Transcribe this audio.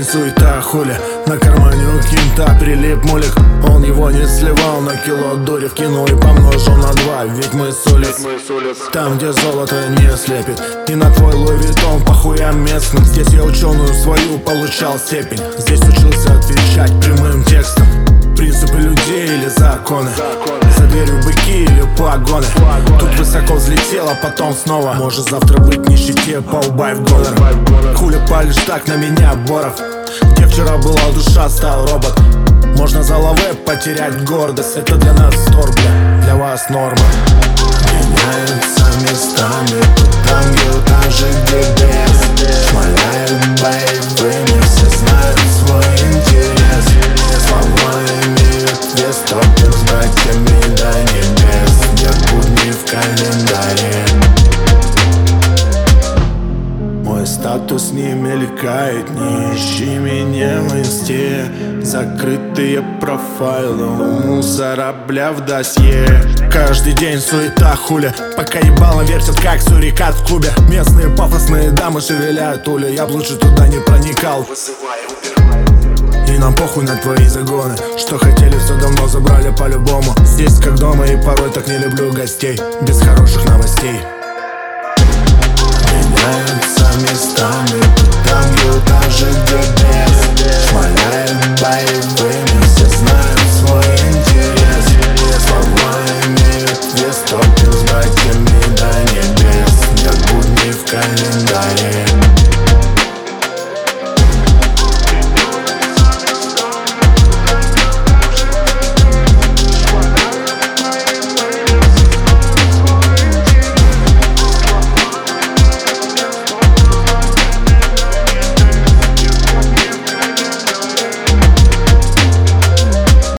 день суета, хули. На кармане у кента прилип мулик. Он его не сливал, на кило дури вкинул и помножил на 2. Ведь мы с улиц, там, где золото не слепит. И на твой Луи Виттон похуям местным. Здесь я ученую свою получал степень. Здесь учился отвечать прямым текстом. Принципы людей или законы, за дверью быки или погоны. Тут высоко взлетел, а потом снова. Может завтра быть в нищете, поубавь доллар. Хули палишь так на меня, Боров? Где вчера была душа, стал робот. Можно за лаве потерять гордость. Это для нас стор, бля, для вас норма. Меняются местами, тут ангел, там же где бес. Шмаляют бои, вы не все знают свой интерес. Слова имеют вес, топим с братьями до небес. Где будни в календаре. Мой статус не мелькает, не ищи меня в инсте. Закрытые профайлы у мусора, бля, в досье. Каждый день суета, хули. Пока ебало вертят, как сурикат в клубе. Местные пафосные дамы шевеляют ули. Я б лучше туда не проникал. И нам похуй на твои загоны. Что хотели, все давно забрали по-любому. Здесь как дома, и порой так не люблю гостей без хороших новостей. Меняются местами, тут ангел, там же где бес. Шмаляют бои, вы